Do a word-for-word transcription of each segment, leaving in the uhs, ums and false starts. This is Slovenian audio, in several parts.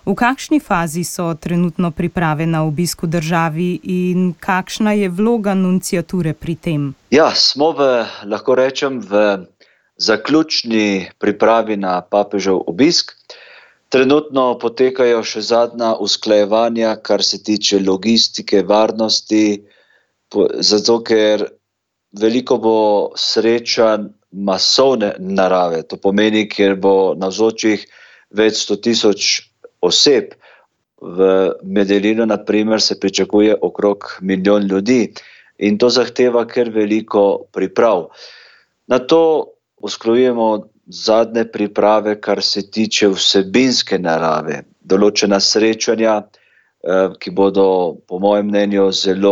V kakšni fazi so trenutno priprave na obisk v državi in kakšna je vloga nunciature pri tem? Ja, smo v, lahko rečem, v zaključni pripravi na papežev obisk. Trenutno potekajo še zadnja usklajevanja, kar se tiče logistike, varnosti, zato ker veliko bo srečanj masovne narave. To pomeni, ker bo navzočih več sto tisoč oseb. V Medellinu, na primer, se pričakuje okrog milijon ljudi in to zahteva kar veliko priprav. Na to usklajujemo zadnje priprave, kar se tiče vsebinske narave. Določena srečanja, ki bodo po mojem mnenju zelo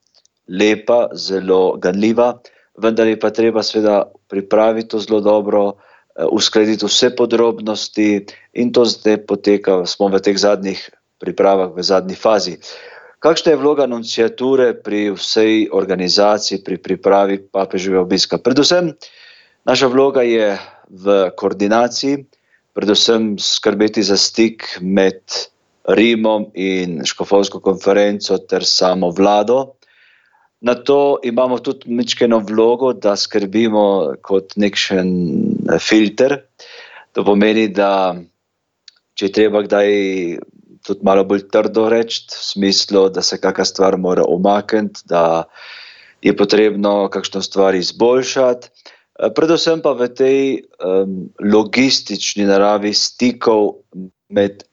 lepa, zelo ganljiva, vendar je pa treba seveda pripraviti to zelo dobro, uskladiti vse podrobnosti in to zdaj poteka, smo v teh zadnjih pripravah, v zadnji fazi. Kakšna je vloga nunciature pri vsej organizaciji, pri pripravi papeževega obiska? Predvsem naša vloga je v koordinaciji, predvsem skrbeti za stik med Rimom in škofovsko konferenco ter samo vlado. Na to imamo tudi majčkeno vlogo, da skrbimo kot nekšen filter. To pomeni, da če je treba kdaj tudi malo bolj trdo reči, v smislu, da se kakšna stvar mora umakniti, da je potrebno kakšno stvar izboljšati. Predvsem pa v tej um, logistični naravi stikov med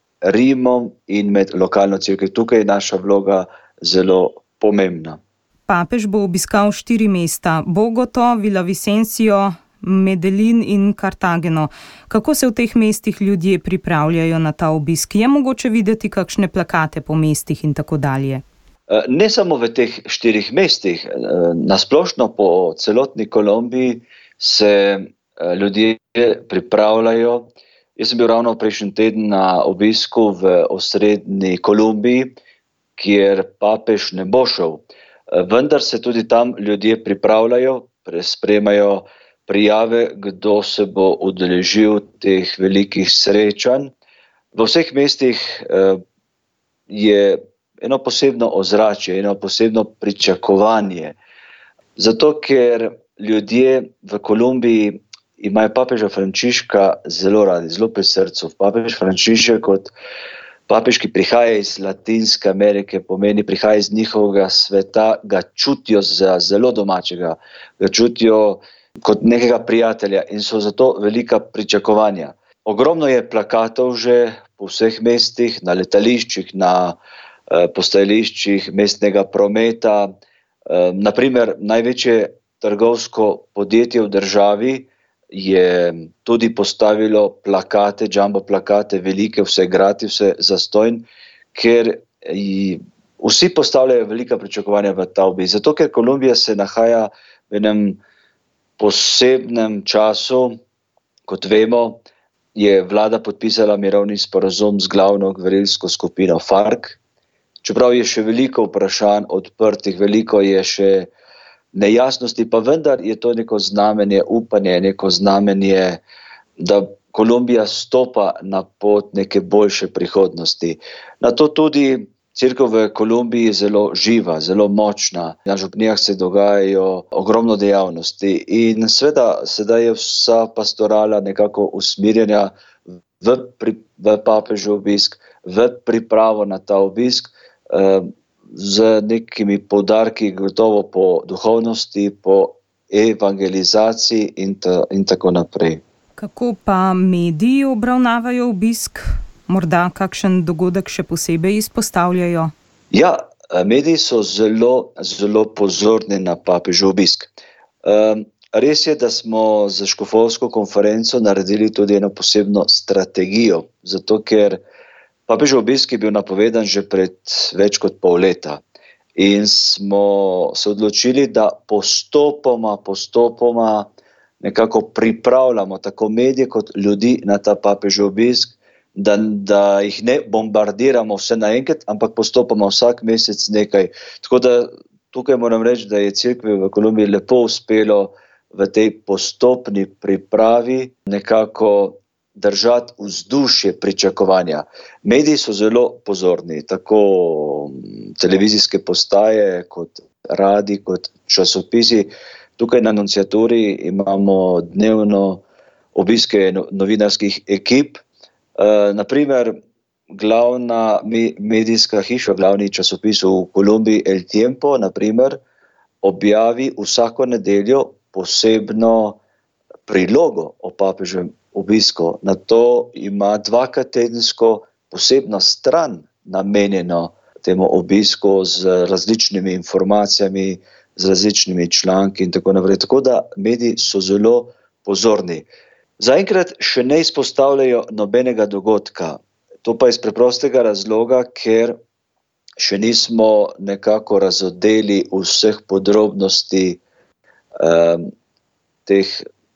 Rimom in med lokalno cerkvijo. Tukaj je naša vloga zelo pomembna. Papež bo obiskal štiri mesta: Bogoto, Villavicencio, Medellin in Cartageno. Kako se v teh mestih ljudje pripravljajo na ta obisk? Je mogoče videti kakšne plakate po mestih in tako dalje? Ne samo v teh štirih mestih, nasplošno po celotni Kolumbiji se ljudje pripravljajo. Jaz sem bil ravno prejšnji teden na obisku v osrednji Kolumbiji, kjer papež ne bo šel. Vendar se tudi tam ljudje pripravljajo, sprejemajo prijave, kdo se bo udeležil teh velikih srečanj. V vseh mestih je eno posebno ozračje, eno posebno pričakovanje. Zato, ker ljudje v Kolumbiji imajo papeža Frančiška zelo radi, zelo pri srcu. Papež Frančišek kot papež, ki prihaja iz Latinske Amerike, pomeni prihaja iz njihovega sveta, ga čutijo za zelo domačega, ga čutijo kot nekega prijatelja in so zato velika pričakovanja. Ogromno je plakatov že po vseh mestih, na letališčih, na eh, postajališčih mestnega prometa. Eh, naprimer, največje trgovsko podjetje v državi je tudi postavilo plakate, jumbo plakate, velike, vse gratis, vse zastonj, ker vsi postavljajo velika pričakovanja v ta obisk. Zato, ker Kolumbija se nahaja v enem posebnem času, kot vemo, je vlada podpisala mirovni sporazum z glavno gverilsko skupino FARC. Čeprav je še veliko vprašanj odprtih, veliko je še nejasnosti, pa vendar je to neko znamenje upanja, neko znamenje, da Kolumbija stopa na pot neke boljše prihodnosti. Na to tudi cerkev v Kolumbiji je zelo živa, zelo močna. Na župnijah se dogajajo ogromno dejavnosti in seveda sedaj je vsa pastorala nekako usmerjena v, pri, v papežev obisk, v pripravo na ta obisk, eh, z nekimi poudarki gotovo po duhovnosti, po evangelizaciji in, ta, in tako naprej. Kako pa mediji obravnavajo obisk? Morda kakšen dogodek še posebej izpostavljajo? Ja, mediji so zelo, zelo pozorni na papežev obisk. Um, res je, da smo za škofovsko konferenco naredili tudi eno posebno strategijo, zato ker papežev obisk je bil napovedan že pred več kot pol leta in smo se odločili, da postopoma, postopoma nekako pripravljamo tako medije kot ljudi na ta papežev obisk, da, da jih ne bombardiramo vse naenkrat, ampak postopoma vsak mesec nekaj. Tako da tukaj moram reči, da je cerkvi v Kolumbiji lepo uspelo v tej postopni pripravi nekako držati vzdušje pričakovanja. Mediji so zelo pozorni, tako televizijske postaje, kot radi, kot časopisi. Tukaj na Nunciaturi imamo dnevno obiske novinarskih ekip. E, naprimer, glavna medijska hiša, glavni časopis v Kolumbiji El Tiempo, naprimer, objavi vsako nedeljo posebno prilogo o papeževem obisku. Na to ima dvakrat tedensko posebno stran namenjeno temu obisku z različnimi informacijami, z različnimi članki in tako naprej. Tako da mediji so zelo pozorni. Zaenkrat še ne izpostavljajo nobenega dogodka. To pa iz preprostega razloga, ker še nismo nekako razodeli vseh podrobnosti eh, teh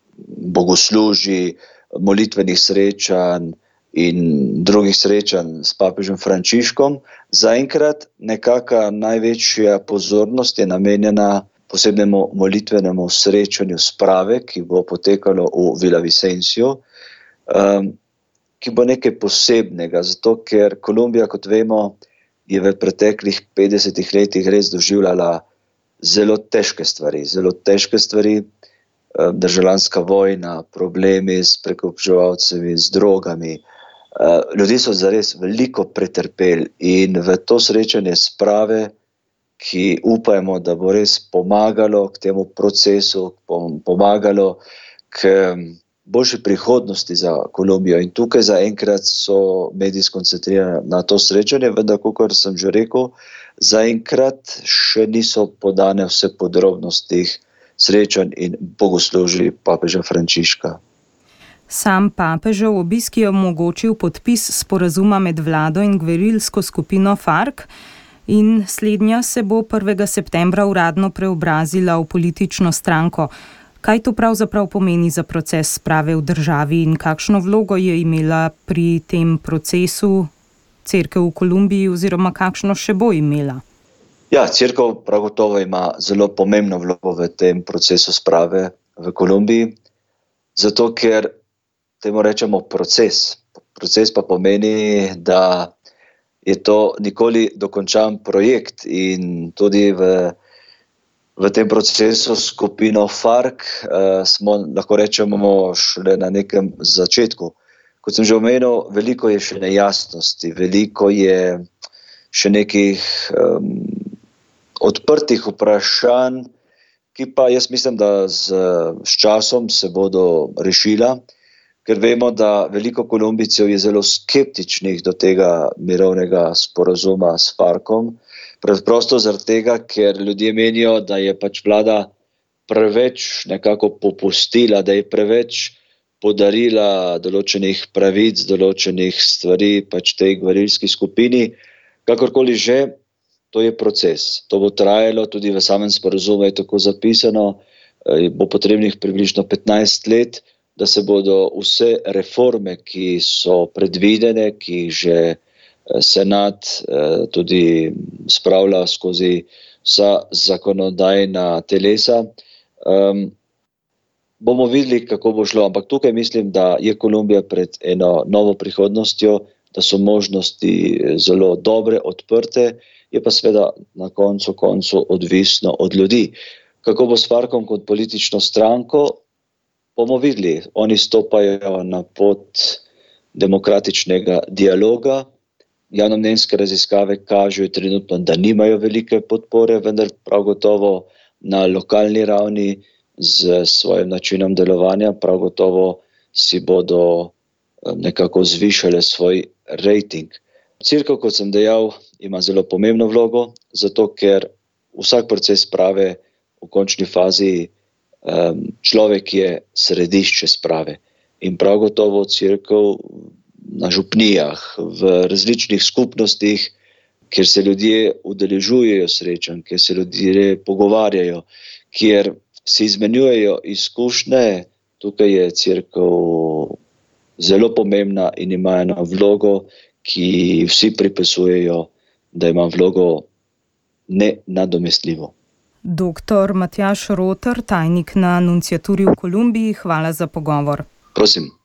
bogoslužij, molitvenih srečanj in drugih srečanj s papežem Frančiškom. Zaenkrat nekaka največja pozornost je namenjena posebnemu molitvenemu srečanju sprave, ki bo potekalo v Villavicenciu, um, ki bo nekaj posebnega, zato ker Kolumbija, kot vemo, je v preteklih petdesetih letih res doživljala zelo težke stvari, zelo težke stvari, državljanska vojna, problemi s prekupčevalci, z drogami. Ljudje so zares veliko pretrpeli in v to srečanje sprave, ki upajmo, da bo res pomagalo k temu procesu, pomagalo k boljši prihodnosti za Kolumbijo. In tukaj zaenkrat so mediji skoncentrirani na to srečanje, vendar, kakor sem že rekel, zaenkrat še niso podane vse podrobnosti srečanj in bogoslužij papeža Frančiška. Sam papežev obisk je omogočil podpis sporazuma med vlado in gverilsko skupino FARC in slednja se bo prvega septembra uradno preobrazila v politično stranko. Kaj to pravzaprav pomeni za proces sprave v državi in kakšno vlogo je imela pri tem procesu cerkev v Kolumbiji oziroma kakšno še bo imela? Ja, cerkev prav gotovo ima zelo pomembno vlogo v tem procesu sprave v Kolumbiji, zato ker temu rečemo proces. Proces pa pomeni, da je to nikoli dokončan projekt in tudi v, v tem procesu skupino FARC eh, smo, lahko rečemo, šele na nekem začetku. Kot sem že omenil, veliko je še nejasnosti, veliko je še nekih um, odprtih vprašanj, ki pa jaz mislim, da z, s časom se bodo rešila, ker vemo, da veliko Kolumbijcev je zelo skeptičnih do tega mirovnega sporazuma s FARCom, preprosto zaradi tega, ker ljudje menijo, da je pač vlada preveč nekako popustila, da je preveč podarila določenih pravic, določenih stvari pač tej gverilski skupini. Kakorkoli že, to je proces. To bo trajalo, tudi v samem sporazumu je tako zapisano, bo potrebnih približno petnajst let, da se bodo vse reforme, ki so predvidene, ki že senat tudi spravlja skozi vsa zakonodajna telesa, um, bomo videli, kako bo šlo. Ampak tukaj mislim, da je Kolumbija pred eno novo prihodnostjo, da so možnosti zelo dobre, odprte, je pa seveda na koncu koncu odvisno od ljudi. Kako bo s FARCom kot politično stranko, bomo videli. Oni stopajo na pot demokratičnega dialoga. Javnomnenjske raziskave kažejo trenutno, da nimajo velike podpore, vendar prav gotovo na lokalni ravni z svojim načinom delovanja, prav gotovo si bodo nekako zvišale svoj rejting. Cerkev, kot sem dejal, ima zelo pomembno vlogo, zato ker vsak proces sprave v končni fazi um, človek je središče sprave. In prav gotovo cerkev na župnijah, v različnih skupnostih, kjer se ljudje udeležujejo srečanj, kjer se ljudje pogovarjajo, kjer se izmenjujejo izkušnje, tukaj je cerkev zelo pomembna in ima eno vlogo, ki vsi pripisujejo, da ima vlogo nenadomestljivo. Doktor Matjaž Roter, tajnik na Nunciaturi v Kolumbiji, hvala za pogovor. Prosim.